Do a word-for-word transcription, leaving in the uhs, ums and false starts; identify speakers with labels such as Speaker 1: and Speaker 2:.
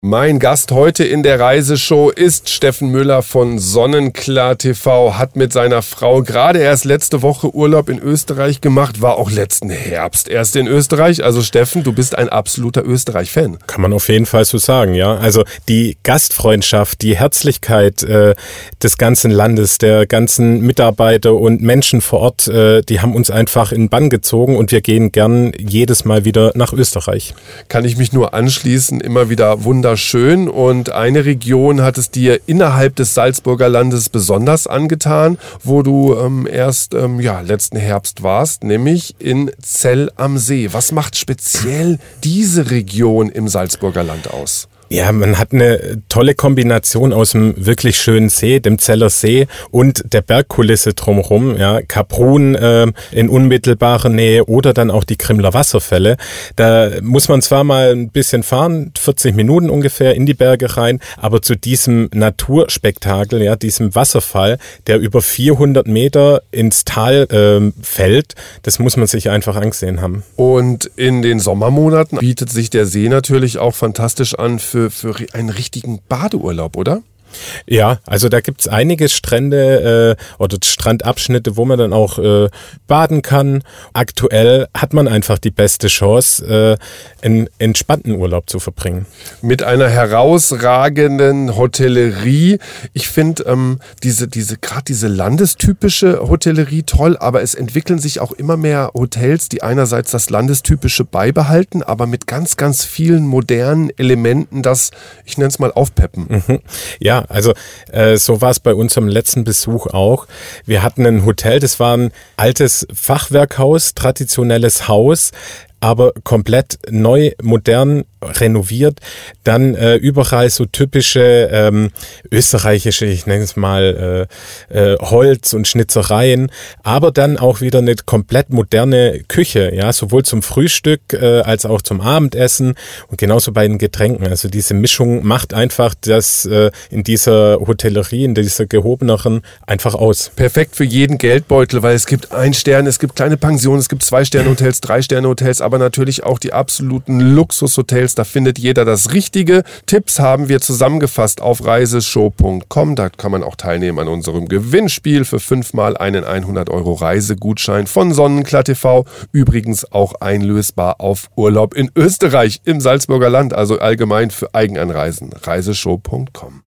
Speaker 1: Mein Gast heute in der Reiseshow ist Steffen Müller von Sonnenklar T V, hat mit seiner Frau gerade erst letzte Woche Urlaub in Österreich gemacht, war auch letzten Herbst erst in Österreich. Also Steffen, du bist ein absoluter Österreich-Fan.
Speaker 2: Kann man auf jeden Fall so sagen, ja. Also die Gastfreundschaft, die Herzlichkeit äh, des ganzen Landes, der ganzen Mitarbeiter und Menschen vor Ort, äh, die haben uns einfach in den Bann gezogen und wir gehen gern jedes Mal wieder nach Österreich.
Speaker 1: Kann ich mich nur anschließen, immer wieder wunderschön. Schön, und eine Region hat es dir innerhalb des Salzburger Landes besonders angetan, wo du ähm, erst ähm, ja, letzten Herbst warst, nämlich in Zell am See. Was macht speziell diese Region im Salzburger Land aus?
Speaker 2: Ja, man hat eine tolle Kombination aus einem wirklich schönen See, dem Zeller See, und der Bergkulisse drumherum, ja, Kaprun äh, in unmittelbarer Nähe oder dann auch die Krimmler Wasserfälle. Da muss man zwar mal ein bisschen fahren, vierzig Minuten ungefähr in die Berge rein, aber zu diesem Naturspektakel, ja, diesem Wasserfall, der über vierhundert Meter ins Tal äh, fällt, das muss man sich einfach angesehen haben.
Speaker 1: Und in den Sommermonaten bietet sich der See natürlich auch fantastisch an für für einen richtigen Badeurlaub, oder?
Speaker 2: Ja, also da gibt's einige Strände äh, oder Strandabschnitte, wo man dann auch äh, baden kann. Aktuell hat man einfach die beste Chance, äh, einen entspannten Urlaub zu verbringen.
Speaker 1: Mit einer herausragenden Hotellerie. Ich finde ähm, diese, diese, gerade diese landestypische Hotellerie toll, aber es entwickeln sich auch immer mehr Hotels, die einerseits das Landestypische beibehalten, aber mit ganz, ganz vielen modernen Elementen, das, ich nenne es mal, aufpeppen.
Speaker 2: Mhm. Ja, also äh, so war es bei unserem letzten Besuch auch. Wir hatten ein Hotel, das war ein altes Fachwerkhaus, traditionelles Haus, aber komplett neu, modern, renoviert. Dann äh, überall so typische ähm, österreichische, ich nenne es mal äh, äh, Holz und Schnitzereien, aber dann auch wieder eine komplett moderne Küche, ja, sowohl zum Frühstück äh, als auch zum Abendessen und genauso bei den Getränken. Also diese Mischung macht einfach das äh, in dieser Hotellerie, in dieser gehobeneren einfach aus.
Speaker 1: Perfekt für jeden Geldbeutel, weil es gibt ein Stern, es gibt kleine Pensionen, es gibt zwei Sterne Hotels, drei Sterne Hotels, aber natürlich auch die absoluten Luxushotels. Da findet jeder das Richtige. Tipps haben wir zusammengefasst auf reiseshow punkt com. Da kann man auch teilnehmen an unserem Gewinnspiel für fünfmal einen hundert Euro Reisegutschein von Sonnenklar T V. Übrigens auch einlösbar auf Urlaub in Österreich, im Salzburger Land, also allgemein für Eigenanreisen. reiseshow punkt com.